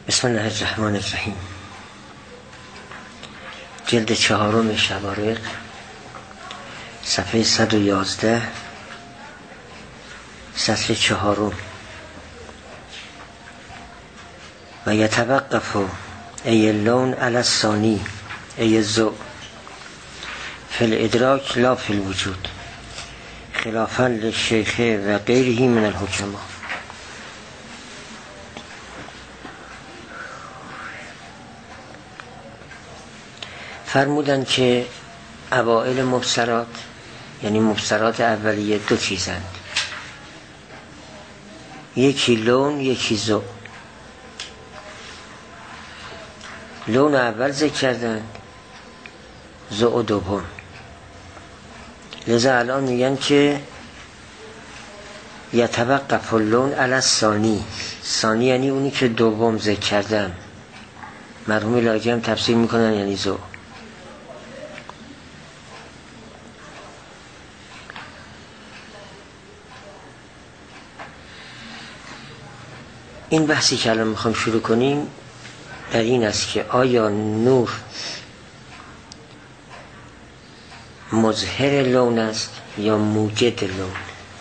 بسم الله الرحمن الرحیم. جلد 4 شوارق، صفحه 111، سطر 4. و یتوقف ای اللون علی الثانی ای الذوق فی الادراک لا فی الوجود خلافا للشیخ و غیره من الحکما. فرمودن که اوائل مبصرات، یعنی مبصرات اولیه، دو چیزند، یکی لون یکی ذوق. لون اول ذکر کردن، ذوق دوم. لذا الان میگن که یتوقف اللون علی الثانی. ثانی یعنی اونی که دوم ذکر کردن. مرحوم لاجی تفسیر میکنن یعنی ذوق. این بحثی که الان میخوام شروع کنیم در این است که آیا نور مظهر لون است یا موجد لون؟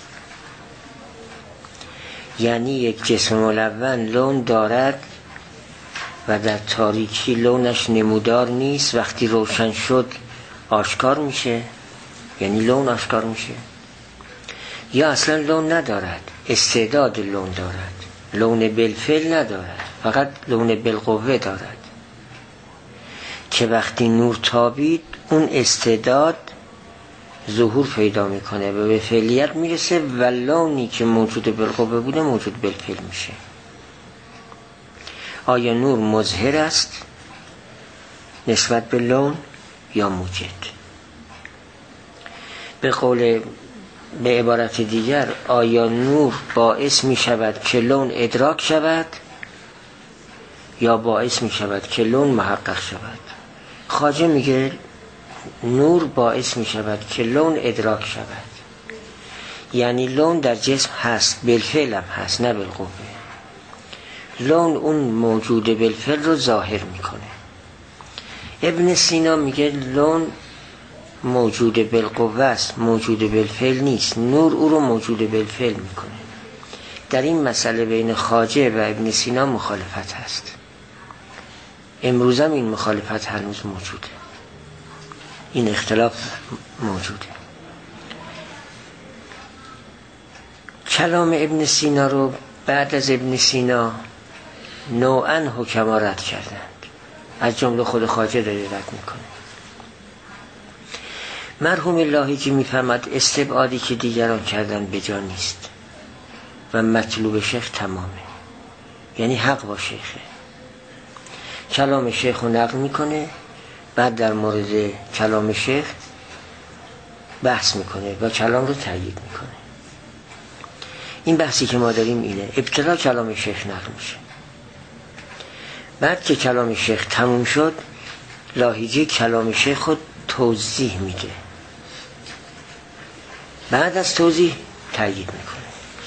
یعنی یک جسم ملون لون دارد و در تاریکی لونش نمودار نیست، وقتی روشن شد آشکار میشه، یعنی لون آشکار میشه، یا اصلا لون ندارد، استعداد لون دارد، لون بالفعل ندارد، فقط لون بالقوه دارد که وقتی نور تابید اون استعداد ظهور پیدا میکنه و به فعلیت میرسه و لونی که موجود بالقوه بوده موجود بالفعل میشه. آیا نور مظهر است نسبت به لون یا موجد؟ به عبارت دیگر، آیا نور باعث می شود که لون ادراک شود یا باعث می شود که لون محقق شود؟ خواجه میگه نور باعث می شود که لون ادراک شود، یعنی لون در جسم هست، بالفعل هم هست، نه بالقوه. لون اون موجود بالفعل رو ظاهر میکنه. ابن سینا میگه لون موجود بالقوه است، موجود بالفعل نیست، نور او رو موجود بالفعل میکنه. در این مسئله بین خواجه و ابن سینا مخالفت هست. امروز هم این مخالفت هنوز موجوده، این اختلاف موجوده. کلام ابن سینا رو بعد از ابن سینا نوعاً حکما رد کردند، از جمله خود خواجه داره رد میکنه. مرحوم لاهیجی میفهمد استبعادی که دیگران کردن به جا نیست و مطلوب شیخ تمامه، یعنی حق با شیخه. کلام شیخ رو نقل میکنه، بعد در مورد کلام شیخ بحث میکنه و کلام رو تایید میکنه. این بحثی که ما داریم اینه. ابتدا کلام شیخ نقل میشه، بعد که کلام شیخ تموم شد لاهیجی کلام شیخ رو توضیح میده، بعد از توضیح تایید میکنه.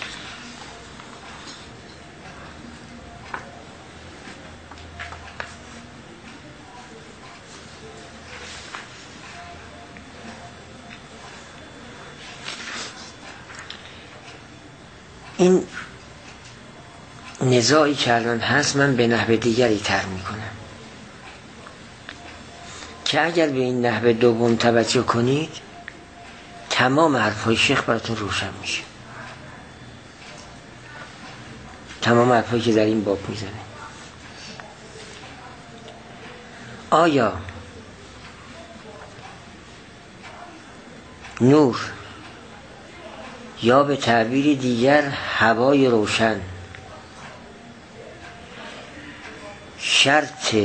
این نزاعی که الان هست من به نحو دیگری طرح میکنم که اگر به این نحو دوم توجه کنید تمام حرفای شیخ براتون روشن میشه، تمام حرفایی که در این باب میزنه. آیا نور یا به تعبیر دیگر هوای روشن شرط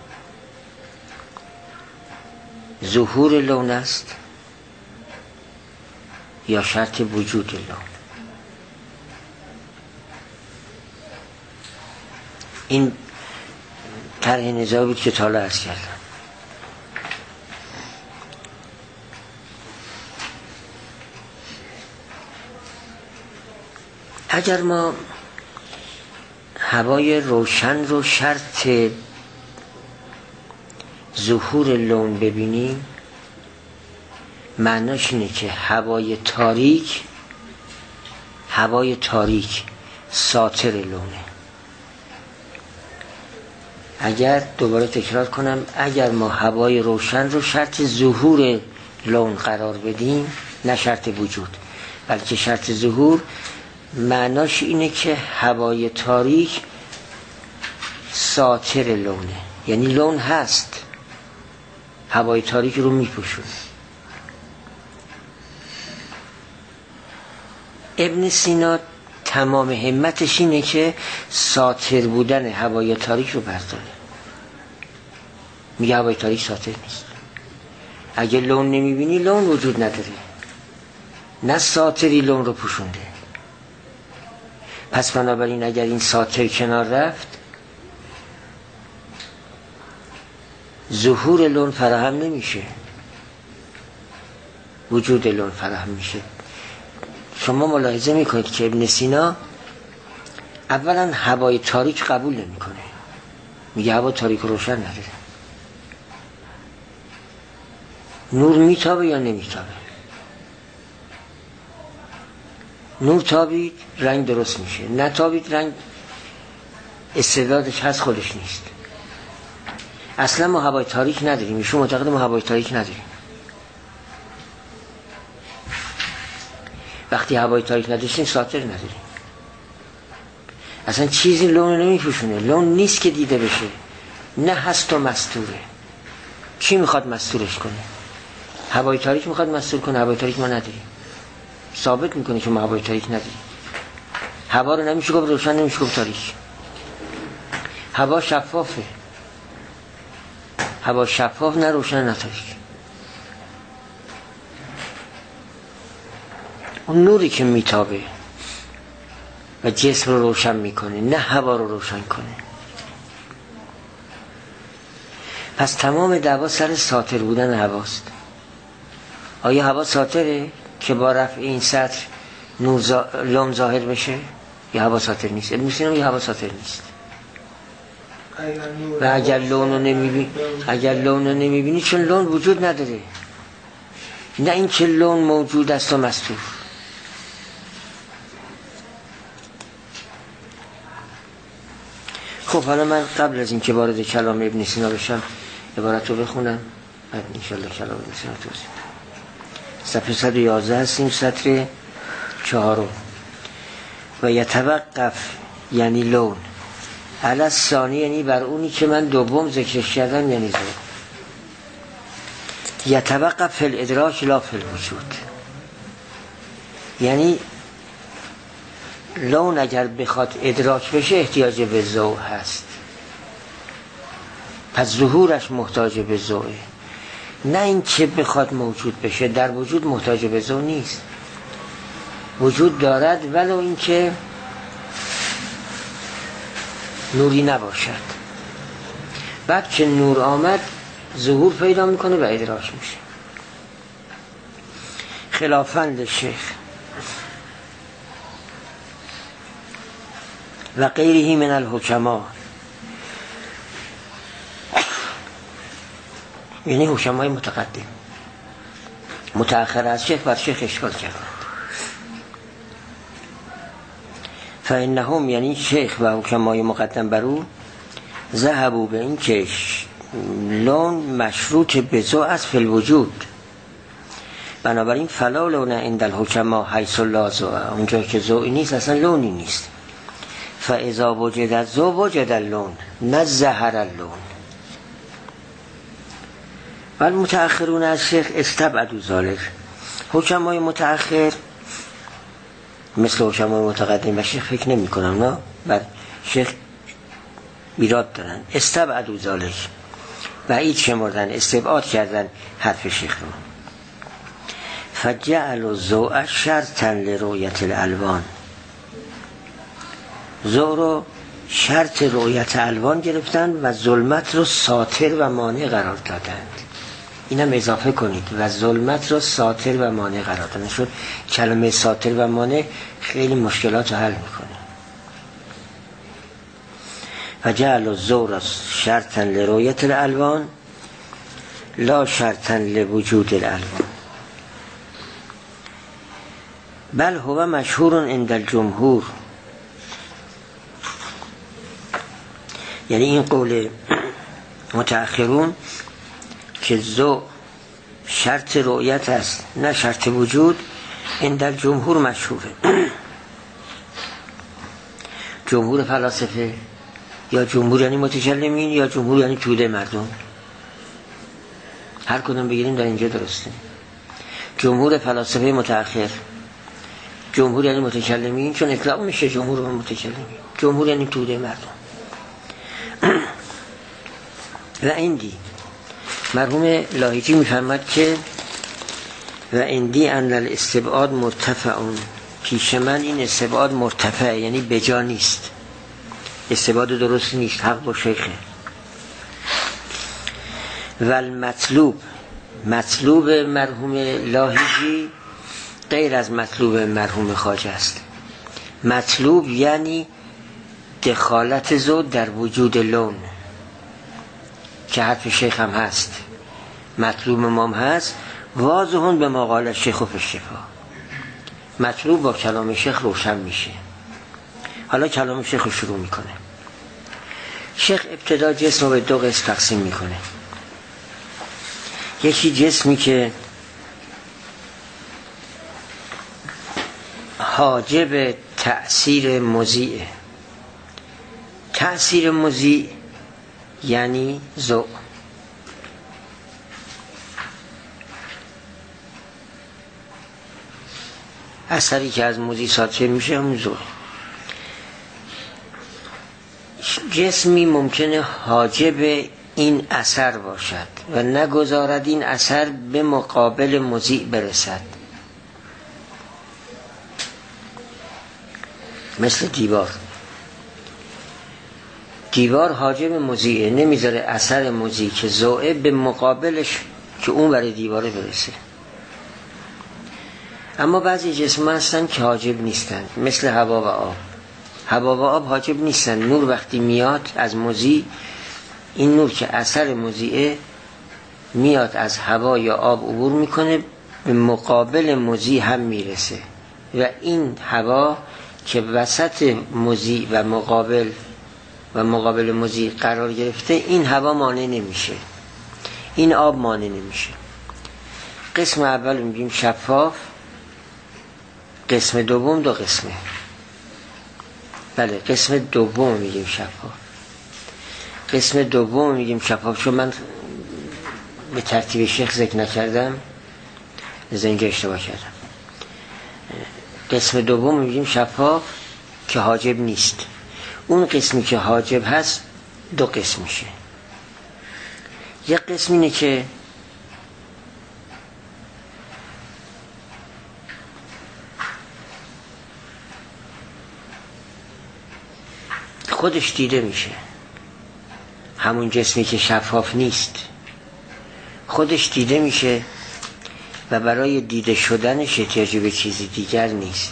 ظهور لون است یا شرط وجود لون؟ این طرح نزاعی بود که تا عرض کردم. اگر ما هوای روشن رو شرط ظهور لون ببینیم، معناش اینه که هوای تاریک ساتر لونه. اگر دوباره تکرار کنم، اگر ما هوای روشن رو شرط ظهور لون قرار بدیم، نه شرط وجود بلکه شرط ظهور، معناش اینه که هوای تاریک ساتر لونه، یعنی لون هست، هوای تاریک رو میپوشونه. ابن سینا تمام همتش اینه که ساتر بودن هوای تاریک رو برداره. میگه هوای تاریک ساتر نیست. اگه لون نمیبینی لون وجود نداره، نه ساتری لون رو پوشونده. پس بنابراین اگر این ساتر کنار رفت، ظهور لون فراهم نمیشه، وجود لون فراهم میشه. شما ملاحظه میکنید که ابن سینا اولا هوای تاریک قبول نمیکنه، میگه هوا تاریک روشن نداره. نور میتابه یا نمیتابه؟ نور تابید رنگ درست میشه، نتابید رنگ استعدادش هست خودش نیست. اصلا ما هوای تاریک نداریم، ایشون معتقد ما هوای تاریک نداریم. وقتی هوای تاریک نداشتیم ساتر نداریم. اصلا چیزی لون نمیپوشونه، لون نیست که دیده بشه، نه هست و مستوره. چی میخواد مستورش کنه؟ هوای تاریک میخواد مستور کنه، هوای تاریک ما نداریم. ثابت میکنه که ما هوای تاریک نداریم. هوا رو نمیشه گفت روشن، نمیشه گفت تاریک. هوا شفافه، هوا شفاف، نه روشن نه تاریک. اون نوری که میتابه و جسم رو روشن میکنه، نه هوا رو روشن کنه. پس تمام دعوا سر ساتر بودن هواست. آیا هوا ساتره که با رفع این سطر لون ظاهر بشه؟ یا هوا ساتر نیست؟ ابن سینا یا هوا ساتر نیست. و اگر لون رو نمیبینی چون لون وجود نداره، نه این که لون موجود است و مستور. خب حالا من قبل از این که وارد کلام ابن سینا بشم عبارت رو بخونم، بعد انشالله کلام ابن سینا توضیح بدم. صفحه 111 هستیم، سطر 4. و یتوقف یعنی لون علی الثانی، یعنی بر اونی که من دوم ذکرش کردم، یعنی ذوق. یتوقف فی الادراک لا فی الوجود، یعنی لون اگر بخواد ادراک بشه احتیاج به ذوق هست، پس ظهورش محتاج به ذوقه، نه این که بخواد موجود بشه. در وجود محتاج به ذوق نیست، وجود دارد ولو این که نوری نباشد. بعد که نور آمد ظهور پیدا میکنه و ادراک میشه. خلافاً شیخ و غیره من الحکما، یعنی حکمای متقدم. متأخر از شیخ بر شیخ اشکال کردند. فانهم یعنی شیخ و حکمای مقدم بر او ذهبوا به این که لون مشروط به ذوق است فی الوجود، بنابراین فلا لون عند الحکما حیث لا ذوق، اونجا که ذوقی نیست اصلا لونی نیست. فاذا وجد الذوق وجد اللون، نه ظهر اللون. ولی متأخرون از شیخ استبعدوا ذلک، حکمای متأخر مثل حکمای متقدم و شیخ فکر نمی کنم، نه بر شیخ ایراد دارن. استبعدوا ذلک، بعید شمردن، استبعاد کردن حرف شیخ رو. فجعلوا الذوق شرطا لرؤیت الالوان، ذوق رو شرط رؤیت الوان گرفتن و ظلمت رو ساتر و مانع قرار دادند. اینم اضافه کنید، و ظلمت رو ساتر و مانع قرار دادن، شد کلمه ساتر و مانع خیلی مشکلات رو حل میکنه. و جعل الزور شرطا لرؤیت الالوان لا شرطا لوجود الالوان بل هو مشهور عند الجمهور. یعنی این قول متأخرون که ذو شرط رؤیت است نه شرط وجود، این در جمهور مشهوره. جمهور فلاسفه یا جمهور یعنی متکلمین یا جمهور یعنی توده مردم، هر کدوم بگیریم در اینجا درسته. جمهور فلاسفه متأخر، جمهور یعنی متکلمین، چون اطلاق میشه جمهور و متکلمین، جمهور یعنی توده مردم. و اندی مرحوم لاهیجی میفرماد که و اندی ان الاستبعاد مرتفعون، پیش من این استبعاد مرتفع یعنی بجا نیست، استبعاد درست نیست، حق با شیخه. و المطلوب، مطلوب مرحوم لاهیجی غیر از مطلوب مرحوم خواجه است. مطلوب یعنی دخالت زود در وجود لون که حرف شیخ هم هست، مطلوب امام هست، واضحون به مقال شیخ و فشفا. مطلوب با کلام شیخ روشن میشه. حالا کلام شیخ رو شروع میکنه. شیخ ابتدا جسم رو به دو قسم تقسیم میکنه. یکی جسمی که حاجب تأثیر مضیء، تأثیر مضیء یعنی ذوق، اثری که از مضیء ساطع میشه همون ذوق. جسمی ممکنه حاجب این اثر باشد و نگذارد این اثر به مقابل مضیء برسد، مثل دیوار. دیوار حاجب مضیء، نمیذاره اثر مضیء که ذوقه به مقابلش که اون برای دیواره برسه. اما بعضی جسم هستن که حاجب نیستن، مثل هوا و آب. هوا و آب حاجب نیستن، نور وقتی میاد از مضیء، این نور که اثر مضیء میاد از هوا یا آب عبور میکنه به مقابل مضیء هم میرسه و این هوا که وسط مضیء و مقابل مضیء قرار گرفته، این هوا مانع نمیشه، این آب مانع نمیشه. قسم اول میگیم شفاف، قسم دوم دو قسمه. بله قسم دوم میگیم شفاف، قسم دوم میگیم شفاف، چون من به ترتیب شیخ ذکر نکردم، از اینجا اشتباه کردم. قسم دوم میگیم شفاف که حاجب نیست. اون قسمی که حاجب هست دو قسم میشه. یک قسم اینه که خودش دیده میشه، همون جسمی که شفاف نیست خودش دیده میشه و برای دیده شدنش احتیاجی به چیزی دیگر نیست.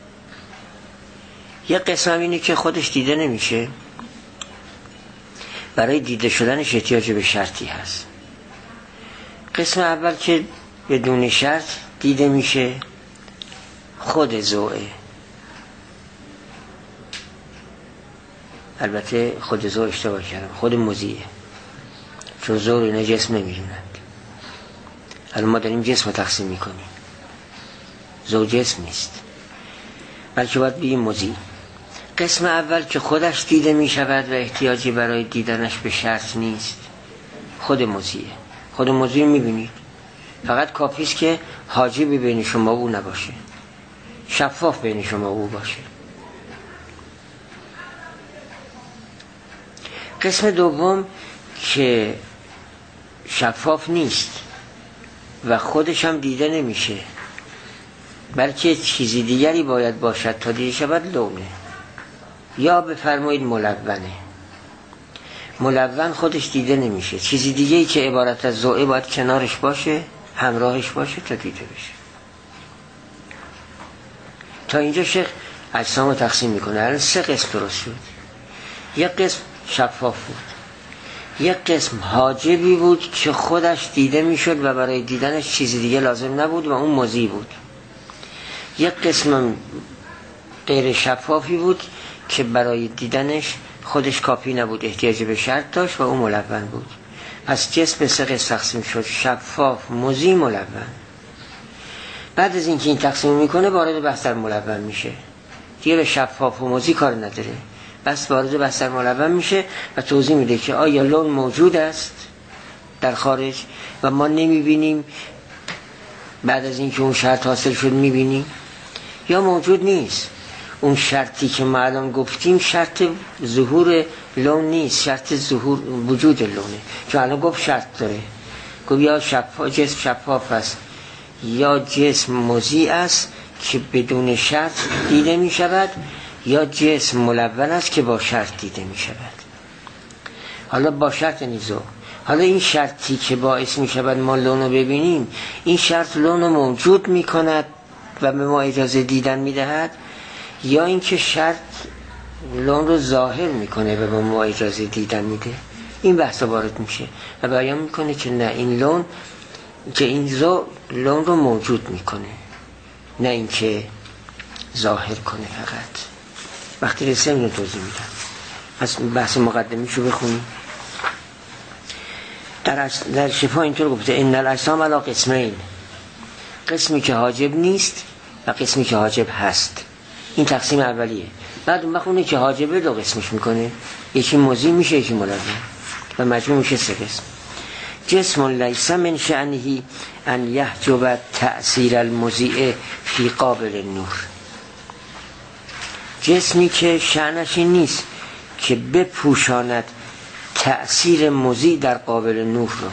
یک قسم اینه که خودش دیده نمیشه، برای دیده شدنش احتیاج به شرطی هست. قسم اول که بدون شرط دیده میشه خود ذوقه، البته خود ذوق اشتباه کردم، خود مضیء، چون ذوق اینا جسم نمیدونند. الان ما داریم جسم رو تقسیم میکنیم، ذوق جسم نیست بلکه باید بگیم مضیء. قسم اول که خودش دیده می شود و احتیاجی برای دیدنش به شرط نیست، خود مضیء. خود مضیء می بینید، فقط کافیست که حاجبی بین شما او نباشه، شفاف بین شما او باشه. قسم دوم که شفاف نیست و خودش هم دیده نمیشه بلکه چیزی دیگری باید باشد تا دیده شود، لونه، یا بفرمایید ملونه. ملون خودش دیده نمیشه، چیزی دیگه‌ای که عبارت از ذوقه باید کنارش باشه، همراهش باشه تا دیده بشه. تا اینجا شیخ اجسام رو تقسیم میکنه. الان سه قسم درست شد. یک قسم شفاف بود. یک قسم حاجبی بود که خودش دیده میشد و برای دیدنش چیزی دیگه لازم نبود و اون مضی بود. یک قسم غیر شفافی بود که برای دیدنش خودش کافی نبود، احتیاج به شرط داشت و اون ملون بود. پس جسم به 3 قسم تقسیم شد: شفاف، مضی، ملون. بعد از اینکه این تقسیم میکنه وارد بحث در ملون میشه، دیگه به شفاف و مضی کار نداره، بس وارد بحث در ملون میشه و توضیح میده که آیا لون موجود است در خارج و ما نمیبینیم، بعد از اینکه اون شرط حاصل شد میبینیم، یا موجود نیست. اون شرطی که ما الان گفتیم شرط ظهور لون نیست، شرط ظهور وجود لونه. چون الان گفت شرط داره، گفت یا جسم شفاف است یا جسم مضی است که بدون شرط دیده می شود، یا جسم ملون است که با شرط دیده می شود. حالا با شرط نیزو، حالا این شرطی که باعث می شود ما لون رو ببینیم، این شرط لون رو موجود می کند و به ما اجازه دیدن می دهد، یا اینکه شرط لون رو ظاهر می کنه و به ما اجازه دیدن می ده. این بحث وارد میشه و بیان می کنه که نه، این لون که این لون رو موجود می کنه، نه اینکه ظاهر کنه فقط. وقتی رسیم اینو توضیح میدم. پس بحث مقدمیشو بخونیم. در شفا اینطور گفته: ان الاجسام علی قسمین، قسمی که حاجب نیست و قسمی که حاجب هست. این تقسیم اولیه. بعد اون بخونه که حاجبه 2 قسمش میکنه، یکی مضی میشه یکی ملون و مجموع میشه 3 قسم. جسم لیس من شأنه ان یحجب تأثیر المضیء فی قابل النور، جسمی که شأنش نیست که بپوشاند تأثیر مضیء در قابل نور رو.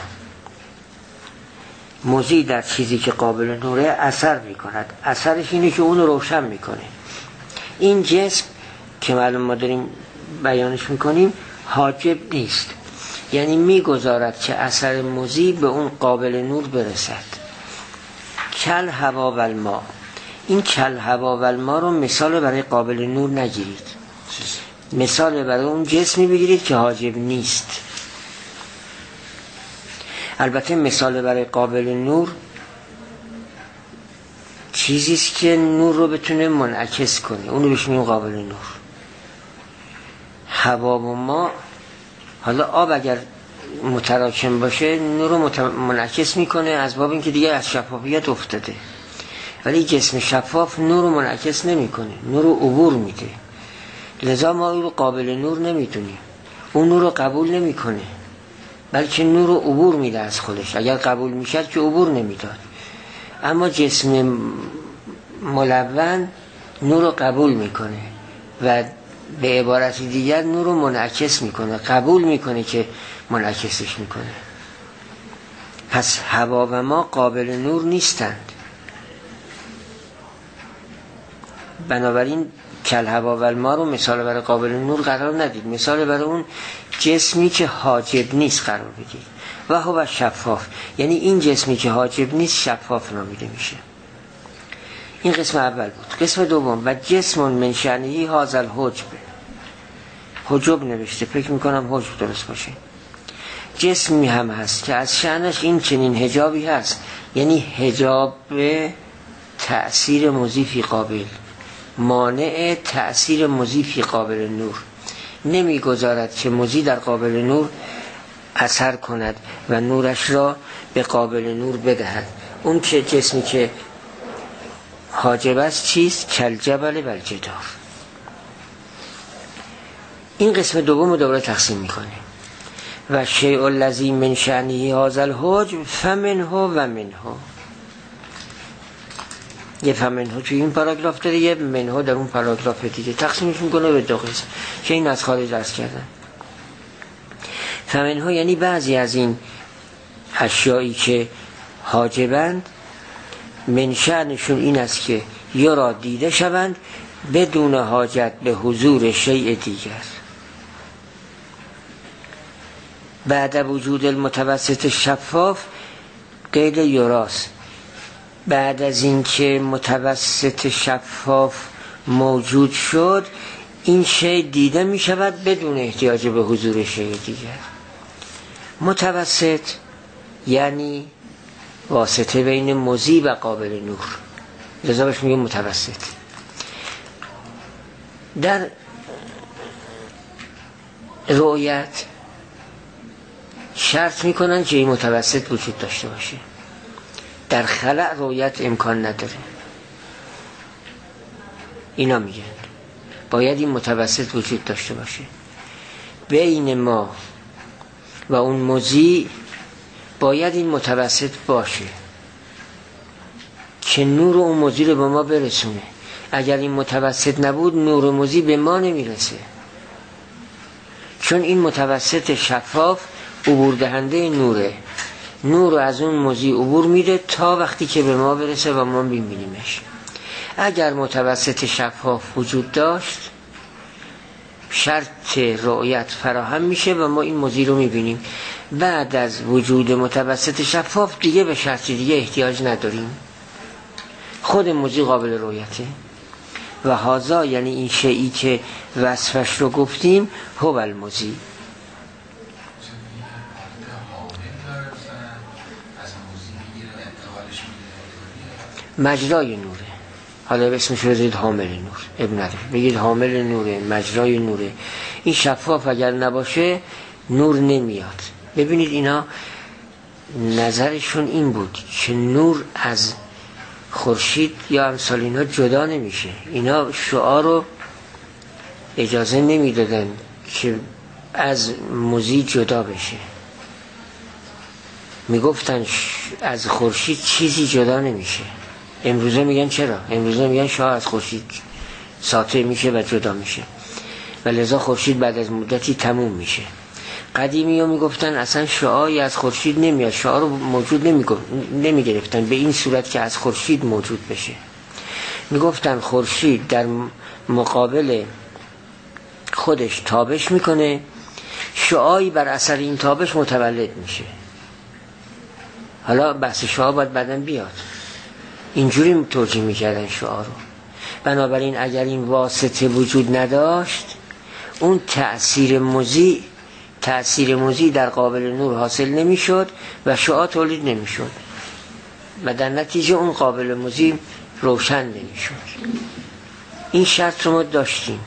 مضیء در چیزی که قابل نوره اثر میکند، اثرش اینه که اون رو روشن میکنه. این جسم که معلوم ما داریم بیانش میکنیم حاجب نیست، یعنی میگذارد که اثر مضیء به اون قابل نور برسد. کل هوا و الماء، این کل هوا و الماء رو مثال برای قابل نور نگیرید، مثال برای اون جسمی بگیرید که حاجب نیست. البته مثال برای قابل نور چیزیست که نور رو بتونه منعکس کنه، اونو بهش میگیم قابل نور. هوا و ما، حالا آب اگر متراکم باشه نور رو منعکس میکنه از باب اینکه دیگه از شفافیت افتاده، ولی جسم شفاف نور رو منعکس نمیکنه، نور رو عبور میده. لذا ما اون رو قابل نور نمیدونیم، اون نور رو قبول نمیکنه، بلکه نور رو عبور میده از خودش. اگر قبول میشد که عبور نمیداد. اما جسم ملون نور رو قبول میکنه و به عبارت دیگر نور رو منعکس میکنه، قبول میکنه که منعکسش میکنه. پس هوا و ما قابل نور نیستند. بنابراین کل هوا و الماء رو مثال برای قابل نور قرار ندید، مثال برای اون جسمی که حاجب نیست قرار بدید. و هو شفاف، یعنی این جسمی که حاجب نیست شفاف نامیده میشه. این قسم اول بود. قسم دوم: و جسم من شأنه هذا الحجب، حجب نوشته، فکر میکنم حجب درست باشه. جسمی هم هست که از شأنش این چنین حجابی هست، یعنی حجاب تأثیر مضیء فی قابل، مانع تأثیر مضیء فی قابل نور، نمیگذارد که مضیء در قابل نور اثر کند و نورش را به قابل نور بدهد. اون که جسمی که حاجب است چیست؟ کل جبل و الجدار. این قسم دوم رو دوباره تقسیم میکنه: و شیء الذی من شأنه هذا الحجب فمنه و منه. یه فمنه توی این پاراگراف داره، یه منه در اون پاراگراف دیگه. تقسیمش میکنه به 2 قسم که این از خارج درس کردن. فمنه یعنی بعضی از این اشیایی که حاجبند من شأنشون این است که یرا دیده شوند بدون حاجت به حضور شیء دیگر. بعد وجود المتوسط شفاف قید یراست، بعد از اینکه متوسط شفاف موجود شد این شی دیده می شود بدون احتیاج به حضور شی دیگر. متوسط یعنی واسطه بین مضی و قابل نور، لذا بهش میگه متوسط. در رؤیت شرط میکنن که این متوسط وجود داشته باشه، در خلأ رؤیت امکان نداره. اینا میگن باید این متوسط وجود داشته باشه بین ما و اون مضی، باید این متوسط باشه که نور اون مضی رو به ما برسونه. اگر این متوسط نبود نور مضی به ما نمیرسه، چون این متوسط شفاف عبور دهنده نوره، نور رو از اون مضی عبور میده تا وقتی که به ما برسه و ما ببینیمش. اگر متوسط شفاف وجود داشت شرط رؤیت فراهم میشه و ما این مضی رو میبینیم. بعد از وجود متوسط شفاف دیگه به شرط دیگه احتیاج نداریم، خود مضی قابل رؤیته. و هذا یعنی این شیئی که وصفش رو گفتیم هو المضی. مجرای نوره، حالا اسمش رو بذارید حامل نور، ابن نداره، بگید حامل نوره، مجرای نوره. این شفاف اگر نباشه نور نمیاد. ببینید اینا نظرشون این بود که نور از خورشید یا امثال اینا جدا نمیشه. اینا شعاع رو اجازه نمیدادن که از مضی جدا بشه. میگفتن از خورشید چیزی جدا نمیشه. امروزه میگن چرا؟ امروزه میگن شعاع از خورشید ساطع میشه و جدا میشه و لذا خورشید بعد از مدتی تموم میشه. قدیمی ها میگفتن اصلا شعاعی از خورشید نمیاد، شعاع رو موجود نمیگرفتن به این صورت که از خورشید موجود بشه. میگفتن خورشید در مقابل خودش تابش میکنه، شعاعی بر اثر این تابش متولد میشه. حالا بحث شعاع باید بعداً بیاد. اینجوری توجیه میکردن شعاع رو. بنابراین اگر این واسطه وجود نداشت اون تأثیر مضی در قابل نور حاصل نمیشد و شعاع تولید نمیشد و در نتیجه اون قابل مضی روشن نمیشد. این شرط رو ما داشتیم،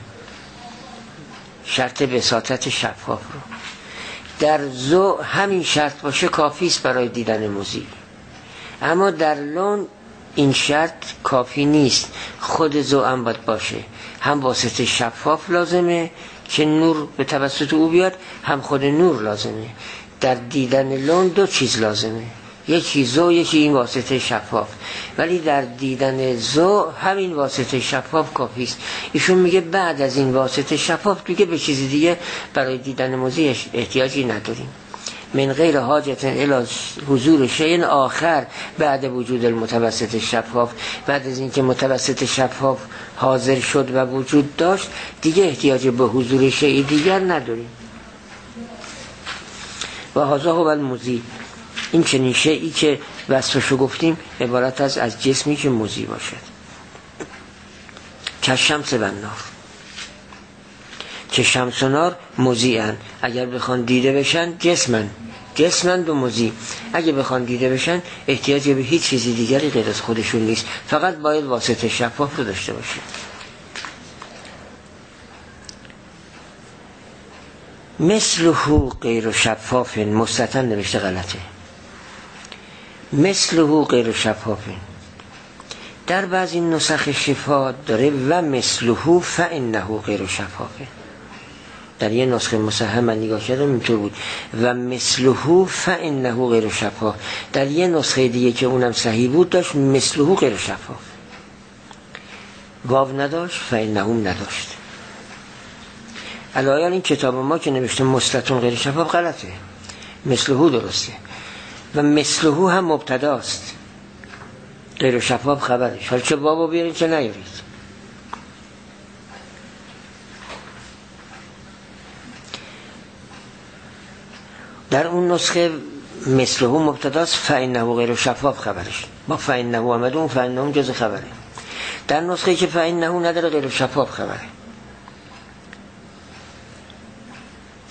شرط بساطت شفاف رو. در ضوء همین شرط باشه کافی است برای دیدن مضی، اما در لون این شرط کافی نیست. خود ضوء هم باید باشه، هم واسطه شفاف لازمه که نور به توسط او بیاد، هم خود نور لازمه. در دیدن لون دو چیز لازمه، یکی ضوء یکی این واسطه شفاف. ولی در دیدن ضوء همین واسطه شفاف کافی است. ایشون میگه بعد از این واسطه شفاف دیگه به چیز دیگه برای دیدن مضی احتیاجی نداریم. من غیر حاجت الی حضور شیء آخر بعد وجود المتوسط شفاف. بعد از اینکه متوسط شفاف حاضر شد و وجود داشت دیگه احتیاج به حضور شیء دیگر نداریم. و هذا هو المضی. این چنین شیئی که وصفشو گفتیم عبارت از جسمی که مضی باشد. کالشمس و النار، که شمس و نار مضی‌اند. اگر بخوان دیده بشن جسمند و مضی. اگه بخوان دیده بشن احتیاجی به هیچ چیزی دیگری غیر از خودشون نیست، فقط باید واسطه شفاف رو داشته باشه. مثله غیر شفاف، مستتر نوشته غلطه، مثله غیر شفاف. در بعضی نسخ شفا داره و مثله فانه غیر شفافه. در یه نسخه مصحح من نگاه کردم اینطور بود و مثله فانه غیر شفاف. در یه نسخه دیگه که اونم صحیح بود داشت مثله غیر شفاف، واو نداشت فانه نداشت. الان این کتاب ما که نوشته مستتون غیر شفاف غلطه، مثله درسته و مثله هم مبتداست، غیر شفاف خبرش. حالا چه بابا بیارید چه نیارید. در اون نسخه مثله مبتداست فانه غیر شفاف خبرش، با فانه آمده اون فانه جز خبره. در نسخه که فانه نداره غیر شفاف خبره.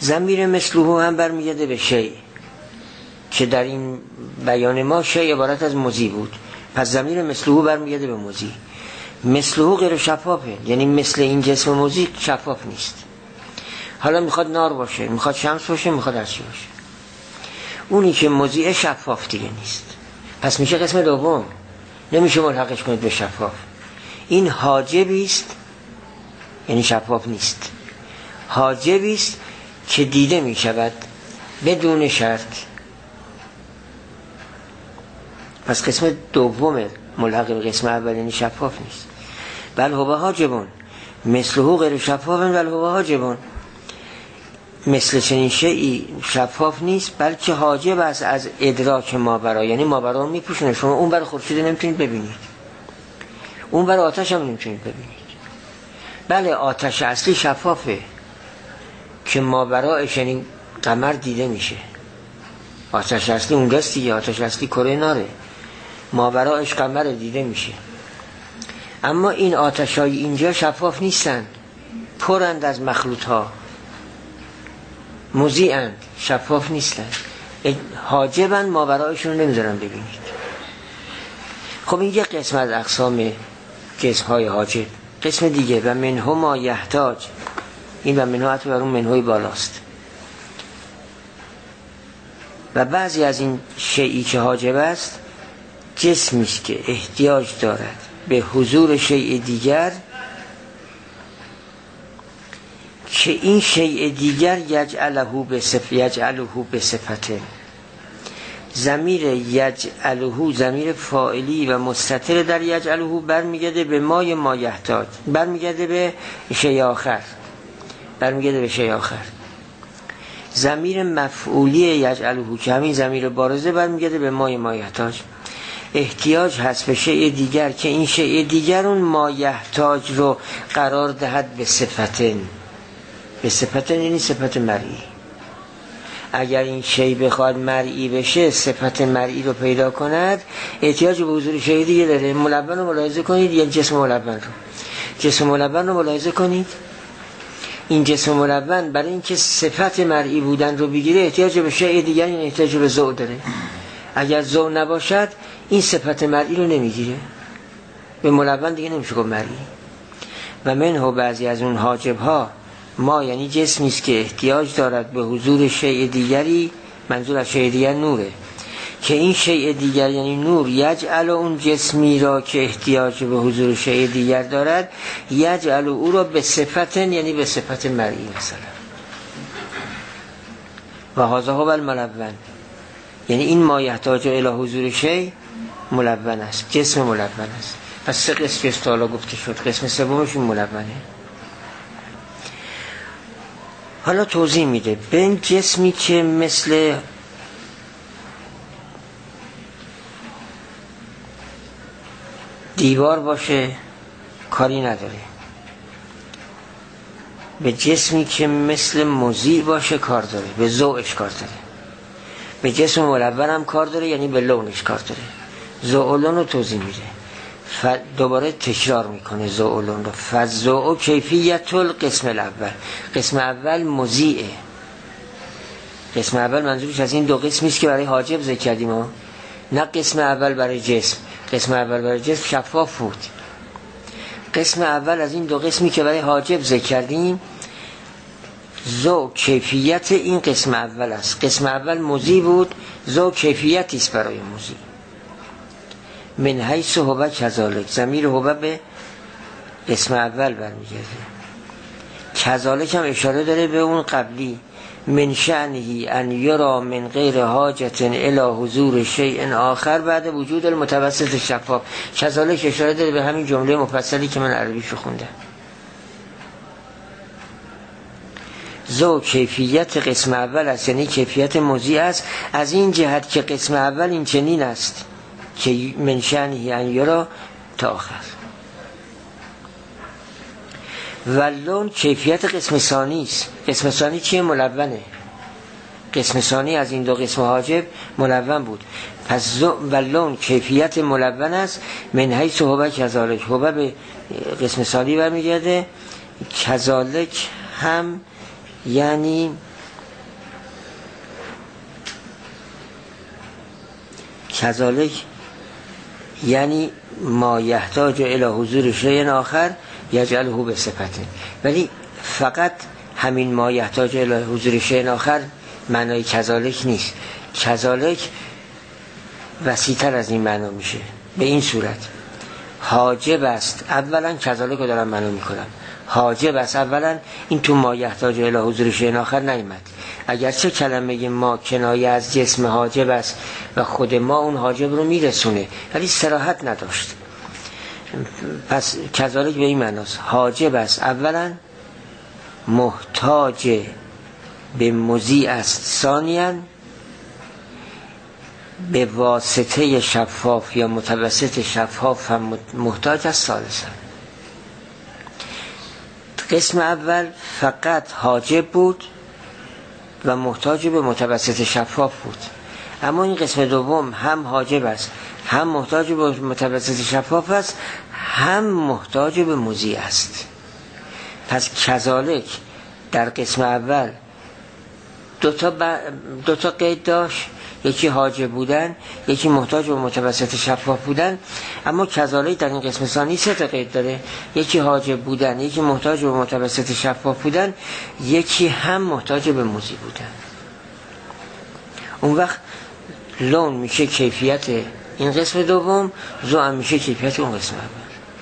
ضمیر مثله هم برمیگرده به شیء که در این بیان ما شیء عبارت از مضی بود، پس ضمیر مثله برمیگرده به مضی. مثله غیر شفافه، یعنی مثل این جسم مضی شفاف نیست. حالا میخواد نار باشه، میخواد شمس باشه، میخواد هر چی باشه، اونی که مضی شفاف دیگه نیست، پس میشه قسم دوم، نمیشه ملحقش کنید به شفاف. این حاجبی است، یعنی شفاف نیست، حاجبی است که دیده میشود بدون شرط، پس قسم دوم ملحق به قسم اول، یعنی شفاف نیست. بل هو حاجبون مثله غیر شفاف، بل هو حاجبون، مثل چنین شیئی شفاف نیست بلکه حاجب است از ادراک ماورا، یعنی ماورا رو میپوشونه. شما اون بر خورشید نمیتونید ببینید، اون بر آتش هم نمیتونید ببینید. بله آتش اصلی شفافه که ماورایش یعنی قمر دیده میشه، آتش اصلی اونجاست دیگه، آتش اصلی کره ناره، ماورایش قمر دیده میشه. اما این آتش های اینجا شفاف نیستن، پرند از مخلوط ها، مضیئند، شفاف نیستن، حاجبند، ماورایشون رو نمیذارن ببینید. خب این یک قسم از اقسام جسم های حاجب. قسم دیگه و منه ما یحتاج، این و منه حتی بر اون منهای بالاست. و بعضی از این شیئی که حاجب است جسمی است که احتیاج دارد به حضور شیء دیگر، که این شیء دیگر یجعله به صفته. ضمیر یجعله ضمیر فاعلی و مستتر در یجعله برمیگرده به ما یحتاج، برمیگرده به شیء آخر، برمیگرده به شیء آخر. ضمیر مفعولی یجعله که همین ضمیر بارزه برمیگرده به ما یحتاج. احتیاج هست به شیء دیگر که این شیء دیگر اون ما یحتاج رو قرار دهد به صفتن. به صفتن یعنی صفت مرئی. اگر این شیء بخواد مرئی بشه، صفت مرئی رو پیدا کند، احتیاج به حضور شیء دیگه داره. ملون رو ملاحظه کنید، یعنی جسم ملون رو ملاحظه کنید. این جسم ملون برای اینکه صفت مرئی بودن رو بگیره احتیاج به شیء دیگر، یعنی احتیاج به ضوء داره. اگر ضوء نباشد این صفت مرئی رو نمیگیره، به ملون دیگه نمیشه گفت مرئی. و منه بعضی از اون حاجب ها ما، یعنی جسمی است که احتیاج دارد به حضور شیء دیگری، منظور از شیء دیگر نوره، که این شیء دیگر یعنی نور یجعل اون جسمی را که احتیاج به حضور شیء دیگر دارد، یجعل او را به صفت، یعنی به صفت مرئی مثلا. و هذا هو الملون، یعنی این ما یحتاج الی حضور شیء ملون است، جسم ملون است. پس سه قسم که حالا گفته شد، قسم سومش این ملونه. حالا توضیح میده به این جسمی که مثل دیوار باشه کاری نداره، به جسمی که مثل مضیء باشه کار داره، به ضوءش کار داره. به جسم ملون هم کار داره، یعنی به لونش کار داره. ضوء و لون رو توضیح میده، دوباره تکرار میکنه ضوء و لون رو. فالضوء کیفیت القسم الاول، قسم اول مضیء. قسم اول منظورش از این دو قسمی است که برای حاجب ذکر کردیم ها، نه قسم اول برای جسم. قسم اول برای جسم شفاف بود. قسم اول از این دو قسمی که برای حاجب ذکر کردیم، ذوق کیفیت این قسم اول است. قسم اول مضیء بود، ذوق کیفیتی است برای مضیء. من حیث هو کذالک، ضمیر هو به قسم اول برمیگرده. کذالک هم اشاره داره به اون قبلی، من شأنه ان یرا من غیر حاجت الی حضور شیء آخر بعد وجود المتوسط شفاف. کذالک اشاره داره به همین جمله مفصلی که من عربیشو خوندم. ذو کیفیت قسم اول است، یعنی کیفیت مضیء است، از این جهت که قسم اول این چنین است که من شأنه ان یرا تا آخر. ولون کیفیت قسم ثانی است. قسم ثانی چیه؟ ملونه. قسم ثانی از این دو قسم حاجب ملون بود، پس ولون کیفیت ملون است. من حیث هو کذالک، هو به قسم ثانی برمیگرده. کذالک هم یعنی کذالک یعنی ما یحتاج الی حضور شیء آخر یجعله بصفته، ولی فقط همین ما یحتاج الی حضور شیء آخر معنای کذالک نیست. کذالک وسیع‌تر از این معنا میشه. به این صورت حاجب است، اولا کذالک رو دارم معنا میکنم، حاجب است اولا این تو ما یحتاج الی حضور شیء آخر نیامد، اگرچه کلمه ما کنایه از جسم حاجب است و خود ما اون حاجب رو میرسونه ولی صراحت نداشت. پس کذالک به این معناست، حاجب است اولا، محتاج به مضیء است ثانیاً، به واسطه شفاف یا متوسط شفاف هم محتاج است ثالثاً. قسم اول فقط حاجب بود و محتاج به متوسط شفاف بود، اما این قسم دوم هم حاجب است، هم محتاج به متوسط شفاف است، هم محتاج به مضیء است. پس کذالک در قسم اول دو تا قید داشت، یکی حاجب بودن، یکی محتاج به متوسط شفاف بودن، اما کذالک در این قسم ثانی 3 تا قید داره، یکی حاجب بودن، یکی محتاج به متوسط شفاف بودن، یکی هم محتاج به مضیء بودن. اون وقت لون میشه کیفیت این قسم دوم، ذو هم میشه کیفیت اون قسم اول.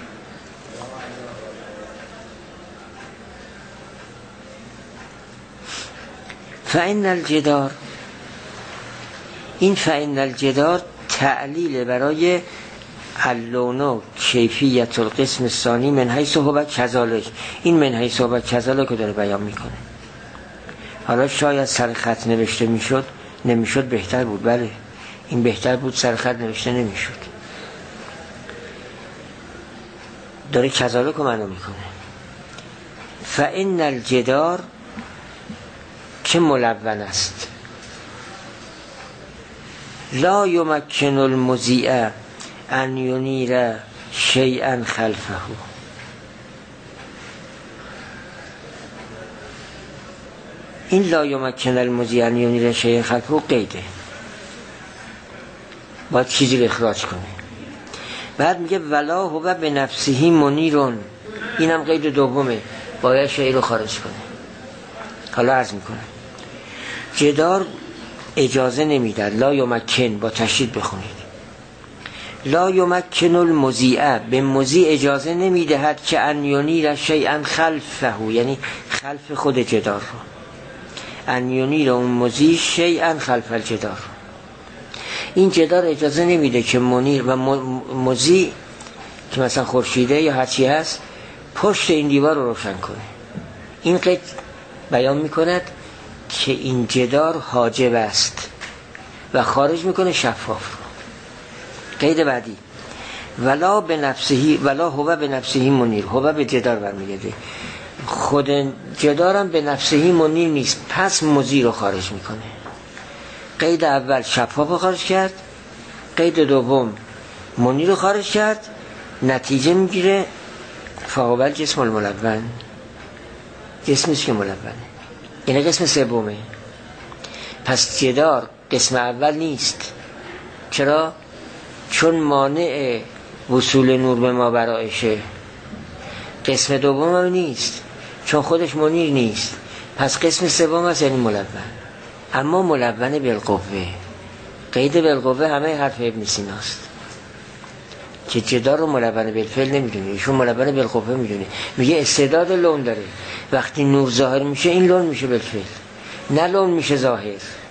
فإن الجدار، این فإن الجدار تعلیل برای اللون کیفیت القسم الثانی من حیث هو کذالک، این من حیث هو کذالک رو داره بیان میکنه. حالا شاید سر خط نوشته نمیشد بهتر بود، بله این بهتر بود، سر خط نوشته نمیشد، داره کذالک رو معنا میکنه. فإن الجدار که ملون است، لا یمکن المضیء ان ینیر شیئا خلفه، این لا یمکن المضیء ان ینیر شیئا خلفه قیده، باید چیزی رو اخراج کنه. بعد میگه ولا هو به نفسه منیرون، اینم قید دومه، باید شیء رو خارج کنه. حالا عرض میکنه جدار اجازه نمیدن، لا یمکن با تشدید بخونید، لا یمکن المضیء، به مضیء اجازه نمیدهد که ان ینیر شیئا خلفه، یعنی خلف خود جدار رو، ان ینیر اون مضیء شیئا خلف الجدار، این جدار اجازه نمیده که منیر و مضیء که مثلا خورشیده یا هرچی هست پشت این دیوار رو روشن کنه. این قید بیان میکند که این جدار حاجب است و خارج میکنه شفاف رو. قید بعدی ولا به نفسه، ولا هو به نفسه منیر، هو به جدار برمیگرده، خود جدارم به نفسه منیر نیست، پس مضیء رو خارج میکنه. قید اول شفاف رو خارج کرد، قید دوم منیر رو خارج کرد، نتیجه میگیره فاول جسم الملون، جسمیست که ملونه، یعنی قسم سومه. پس جدار قسم اول نیست. چرا؟ چون مانع وصول نور به ما برایشه. قسم دوم هم نیست چون خودش منیر نیست. پس قسم سوم هست یعنی ملون، اما ملون بالقوه. قید بالقوه همه حرف ابن سیناست که جدار رو ملون بالفعل نمیدونه، ایشون ملون بالقوه میدونه. میگه استعداد لون داره، وقتی نور ظاهر میشه این لون میشه بالفعل، نه لون میشه ظاهر.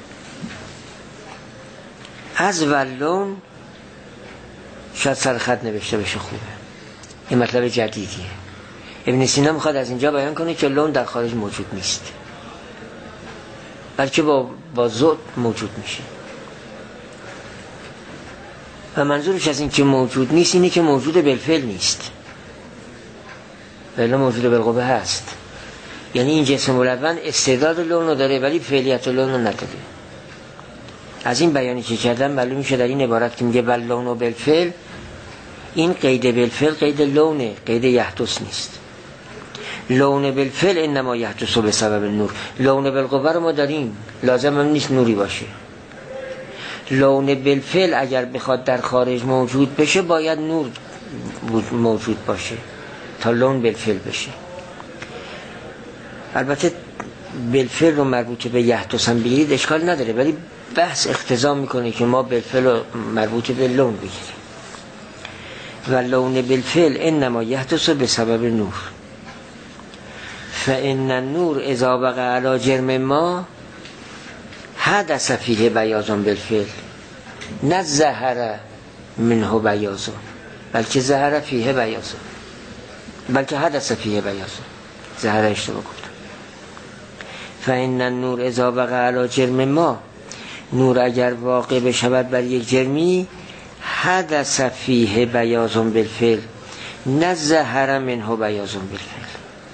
از ولون شاید سر خط نوشته بشه خوبه، این مطلب جدیدیه. ابن سینا میخواد از اینجا بیان کنه که لون در خارج موجود نیست، بلکه با زود موجود میشه. و منظورش از این که موجود نیست اینه که موجود بالفعل نیست، ولی موجود بالقوه هست. یعنی این جسم ملون استعداد لون رو داره ولی فعلیت لون رو نداره. از این بیانی که کردم معلوم میشه در این عبارت که میگه بل لون و بالفعل، این قید بالفعل قید لونه، قید یحدث نیست. لون بالفعل انما یحدث به سبب نور. لون بالقوه رو ما داریم، لازم هم نیست نوری باشه. لون بالفعل اگر بخواد در خارج موجود بشه باید نور موجود باشه تا لون بالفعل بشه. البته بالفعل رو مربوط به یحدثن بگیرید اشکال نداره، ولی بحث اقتضا میکنه که ما بالفعل رو مربوط به لون بگیریم. و لون بالفعل انما یحدث به سبب نور. فان النور اذا وقع علی جرم ما حدث فیه بیاض بالفعل، نه ظهر منه بیاض، بلکه ظهر فیه بیاض، بلکه حدث فیه بیاض. ظهر اشتباه گفتم. فان النور اذا وقع علی جرم ما، نور اگر واقع بشود بر یک جرمی، حدث فیه بیاض بالفعل، نه ظهر منه بیاض بالفعل،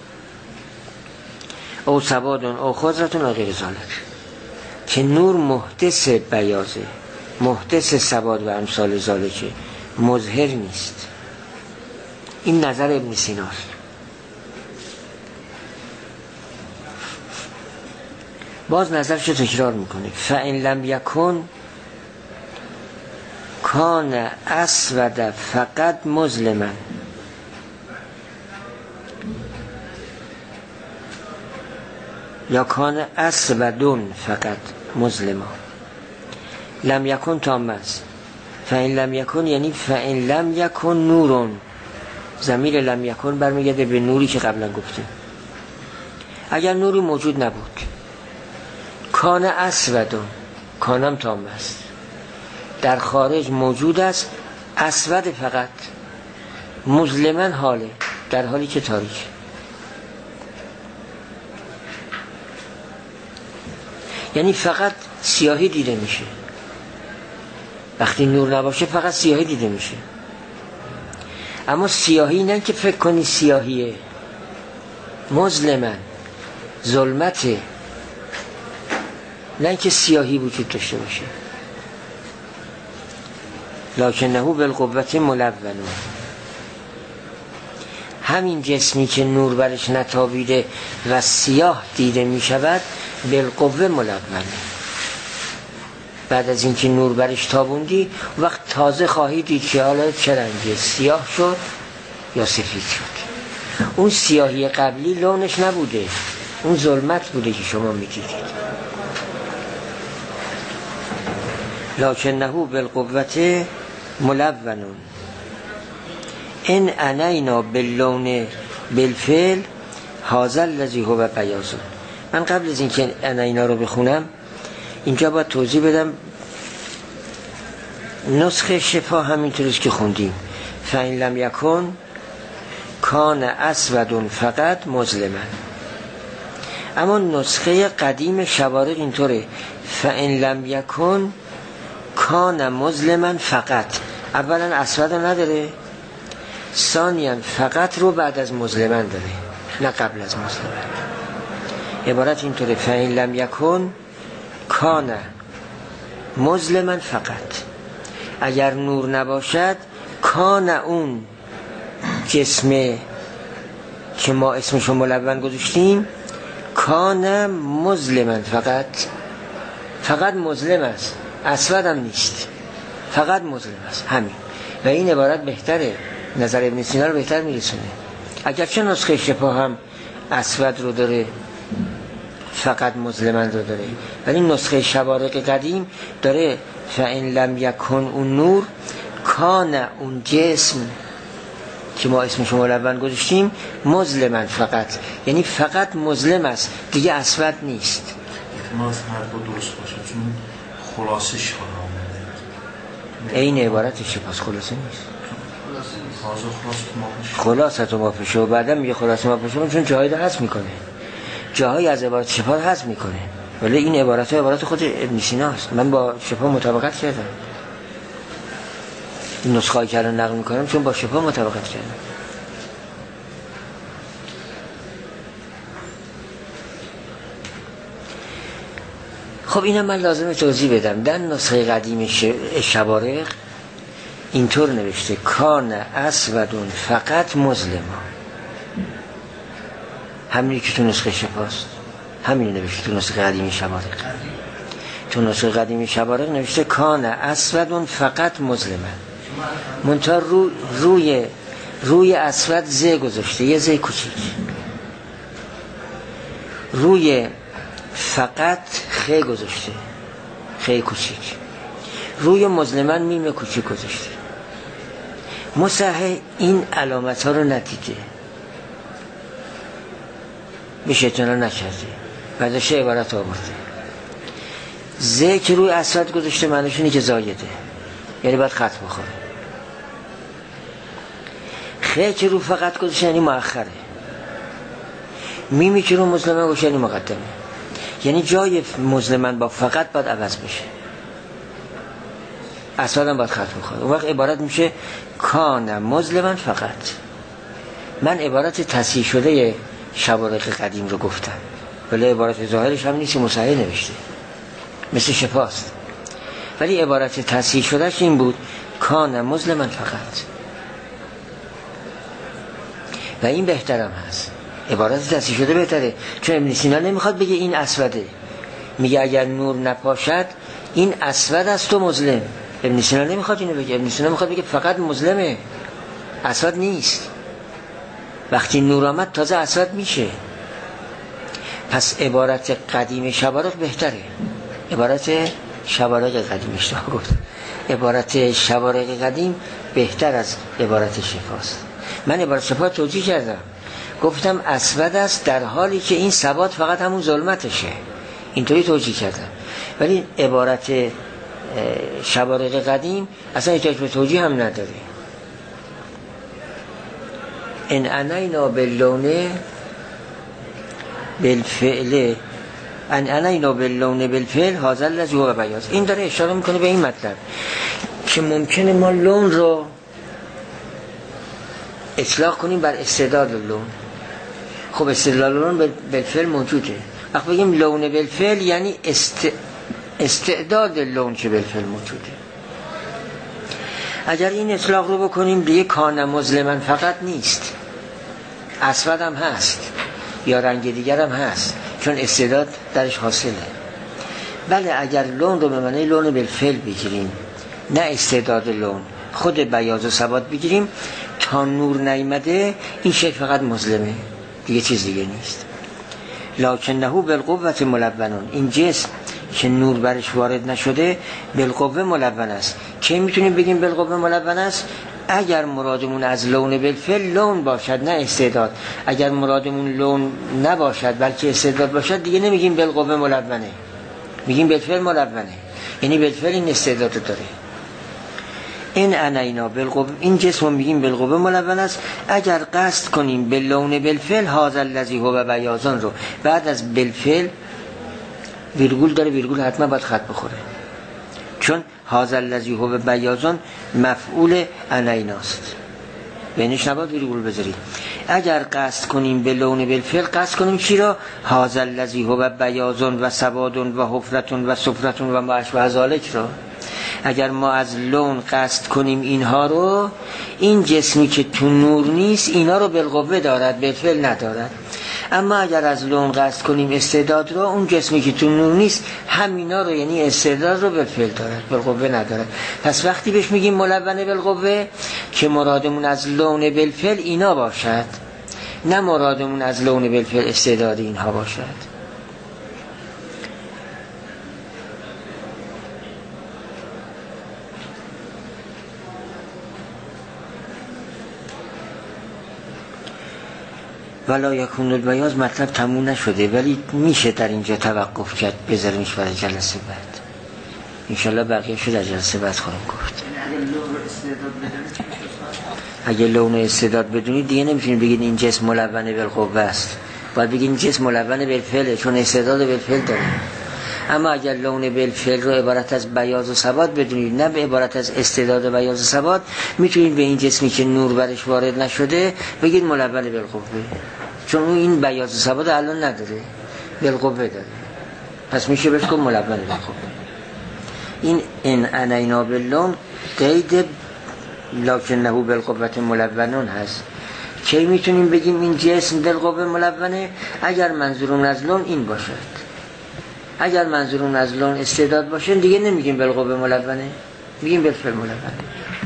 او سواد او خضرة او غیر ذلک. که نور محدث بیاضه، محدث سواد و امثال ذالکه، مظهر نیست. این نظر ابن سیناست. باز نظرش رو تکرار میکنه. فان لم یکن کان اسود فقط مظلما، یا کان اسودون فقط مظلما. لم یکن تام است. فان لم یکن یعنی فان لم یکن نورون، ضمیر لم یکن برمیگرده به نوری که قبلا گفتیم. اگر نوری موجود نبود، کان اسودون، کانم تام است، در خارج موجود است، اسود فقط، مظلما حاله، در حالی که تاریک. یعنی فقط سیاهی دیده میشه. وقتی نور نباشه فقط سیاهی دیده میشه. اما سیاهی نه که فکر کنی سیاهیه، مظلما، ظلمته، نه که سیاهی وجود داشته باشه. لکنه بالقوة ملون. همین جسمی که نور برش نتابیده و سیاه دیده می شود بالقوه ملونه. بعد از اینکه نور برش تابوندی وقت تازه خواهی دید که حالا چه رنگه، سیاه شد یا سفید شد. اون سیاهی قبلی لونش نبوده، اون ظلمت بوده که شما می دیدید. لکنه بالقوة ملون. این انینا باللون بالفعل هذا الذی هو بیاض. من قبل از اینکه انینا رو بخونم اینجا باید توضیح بدم. نسخه شفا همینطوریست که خوندیم. فإن لم یکن کان اسود فقط مظلما. اما نسخه قدیم شوارق اینطوره. فإن لم یکن کان مظلما فقط. اولا اسود نداره، ثانیاً فقط رو بعد از مظلمن داره، نه قبل از مظلمن. عبارت اینطوره. فإن لم یکن کان مظلمن فقط. اگر نور نباشد، کان اون جسم که ما اسمشو ملون گذاشتیم، کان مظلمن فقط، فقط مظلم است، اسود هم نیست، فقط مظلم است. همین. و این عبارت بهتره، نظر ابن سینا رو بهتر میرسونه. اگرچه نسخه شفا هم اسود رو داره، فقط مظلمن رو داره، ولی نسخه شوارق قدیم داره فإن لم یکن اون نور کان اون جسم که ما اسمشو ملون گذاشتیم مظلمن فقط، یعنی فقط مظلم است، دیگه اسود نیست. ما از هر دو درست باشه، چون خلاصه شفا این عبارت شفاست، خلاصه نیست. خلاصه تو ما پشه و بعدم میگه خلاصه ما پشه، چون جاهایی رو حذف میکنه، جاهایی از عبارت شفا رو حذف میکنه. ولی این عبارت خود ابن سیناست. من با شفا مطابقت کردم، این نسخه‌ای که الان نقل میکنم چون با شفا مطابقت کردم. خب اینم من لازمه توضیح بدم. در نسخه قدیم شوارق اینطور نوشته کان اسودون فقط مظلما. همینی که تو نسخه شفاست، همینی نوشته تو نسخه قدیم شوارق. تو نسخه قدیمی شبارق نوشته کان اسود فقط مظلمه، منتها روی اسود ز گذاشته، یه ز کوچیک، روی فقط خ گذاشته، خ کوچیک، روی مظلمن میم کوچیک گذاشته. مصحح این علامت ها رو ندیده، میشه اتنا نکرده، بعدش عبارت آورده. ز که روی اسود گذاشته معنیش اینه که زایده، یعنی باید خط بخوره. خ که رو فقط گذاشته یعنی مؤخره. میمی که رو مظلمن گذاشته یعنی مقدمه، یعنی جای مظلمن با فقط باید عوض بشه، اسود هم باید خط بخوره. اون وقت عبارت میشه کان مظلمن فقط. من عبارت تصحیح شده شبارق قدیم رو گفتم، ولی عبارت ظاهرش هم نیست، مصحح نوشته، مثل شفاست، ولی عبارت تصحیح شدهش این بود کان مظلمن فقط، و این بهترم هست. عبارت تصحیح شده بهتره، چون ابن سینا نمیخواد بگه این اسوده، میگه اگر نور نپاشد این اسود است و مظلم. ابن سینا نمیخواد اینو بگه، ابن سینا میخواد بگه فقط مظلمه، اسود نیست. وقتی نور آمد تازه اسود میشه. پس عبارت قدیم شبارق بهتره، عبارت شبارق قدیم اشتباه گفت، عبارت شبارق قدیم بهتر از عبارت شفاست. من عبارت شفا توجیه کردم، گفتم اسود است در حالی که این سواد فقط همون ظلمتشه، اینطوری توجیه کردم. ولی عبارت شبارق قدیم اصلا احتیاج به توجیه هم نداره. ان انینا باللون بالفعل، ان انینا باللون بالفعل هذا الذی هو بیاض. این داره اشاره میکنه به این مطلب که ممکنه ما لون رو اطلاق کنیم بر استعداد لون. خب استدلال لون بالفعل موجوده، وقت بگیم لون بالفعل یعنی استعداد لون که بالفعل موجوده. اگر این اطلاق رو بکنیم دیگه کان مظلمن فقط نیست، اسود هم هست یا رنگ دیگر هم هست، چون استعداد درش حاصله. بله اگر لون رو به معنی لون بالفعل بگیریم، نه استعداد لون، خود بیاض و سواد بگیریم، تا نور نیامده این شکل فقط مظلمه، دیگه چیز دیگه نیست. لکنه بالقوة ملون، این جسم که نور برش وارد نشده بالقوه ملون است. که میتونیم بگیم بالقوه ملون است؟ اگر مرادمون از لون بالفعل لون باشد نه استعداد. اگر مرادمون لون نباشد بلکه استعداد باشد دیگه نمیگیم بالقوه ملونه، میگیم بالفعل ملونه، یعنی بالفعل این استعداد رو داره. این انینا بالقوه، این جسم رو میگیم بالقوه ملون است. اگر قصد کنیم به لون بالفعل هذا الذی هو بیاضان رو بعد از بالفعل ویرگول داره، ویرگول حتما باید خط بخوره، چون هذا الذی هو بیاضان مفعول انیناست، بینش نباید ویرگول بذارید. اگر قصد کنیم به لون بالفعل قصد کنیم چی را؟ هذا الذی هو بیاضان و سواد و حفرة و صفرة و ما اشبه ذلک را. اگر ما از لون قصد کنیم اینها رو، این جسمی که تو نور نیست اینا رو بالقوه دارد، بالفعل ندارد. اما اگر از لون قصد کنیم استعداد رو، اون جسمی که تو نور نیست همینا رو یعنی استعداد رو بالفعل دارد، بالقوه ندارد. پس وقتی بهش میگیم ملونه بالقوه که مرادمون از لون بالفعل اینا باشد، نه مرادمون از لون بالفعل استعداد اینها باشد. ولا یکون البیاض مطلب تموم نشده، ولی میشه در اینجا توقف کرد، بذاریمش برای جلسه بعد. انشالله بقیه شو در جلسه بعد خواهیم گفت. اگه لون استعداد بدونید دیگه نمیتونید بگید این جسم ملون بالقوه است، باید بگید این جسم ملون بالفعل، چون استعداد بالفعل داره. اما اگر لون بالفعل رو عبارت از بیاض و سواد بدونید، نه به عبارت از استعداد و بیاض و سواد، میتونید به این جسمی که نور برش وارد نشده بگید ملون بالقوه، چون اون این بیاض و سواد الان نداره، بالقوه داره، پس میشه بهش گفت ملون بالقوه. این انینا باللون قید لکنه بالقوة ملونون هست. کی میتونیم بگیم این جسم بالقوه ملونه؟ اگر منظورون از لون این باشد. اگر منظورون از لون استعداد باشه دیگه نمیگیم بالقوه ملونه، میگیم بالفعل ملونه.